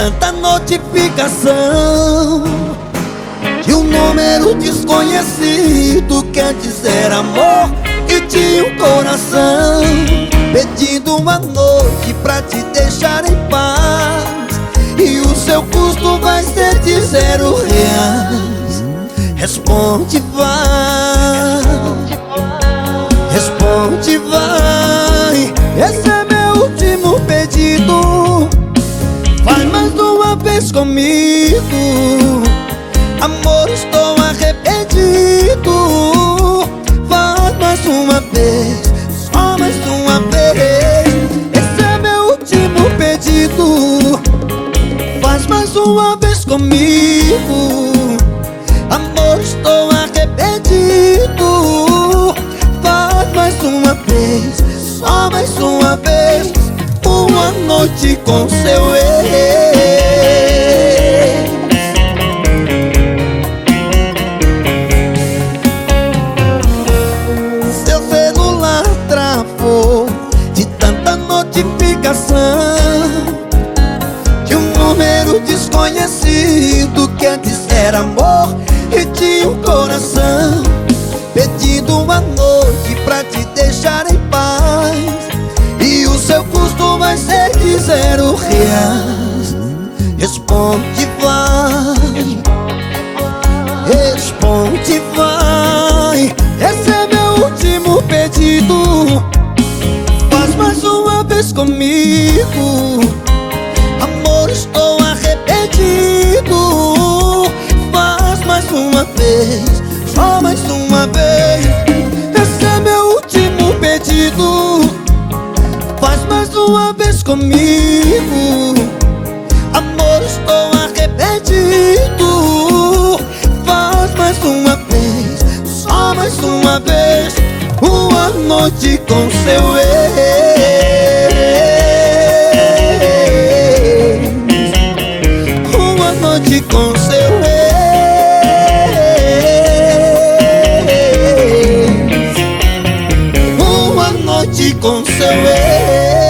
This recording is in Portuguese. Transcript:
tanta notificação de um número desconhecido. Quer dizer amor que tinha um coração, pedindo uma noite pra te deixar em paz. E o seu custo vai ser de R$0. Responde, vai. Responde, vai. Esse é meu último pedido. Faz mais uma vez comigo. Amor, estou arrependido. Faz mais uma vez, só mais uma vez. Esse é meu último pedido. Faz mais uma vez comigo. Amor, estou arrependido. Faz mais uma vez, só mais uma vez. Uma noite com seu ex. Seu celular travou de tanta notificação de um número desconhecido. Quer dizer amor e tinha um coração, pedindo uma noite pra te deixar em paz. E o seu custo vai ser de R$0. Responde, vai. Responde, vai. Esse é meu último pedido. Faz mais uma vez comigo. Amor, estou arrependido. Faz mais uma vez, só mais uma vez. Esse é meu último pedido. Faz mais uma vez comigo. Amor, estou arrependido. Faz mais uma vez, só mais uma vez. Uma noite com seu ex. Uma noite com seu ex. Uma noite com seu ex.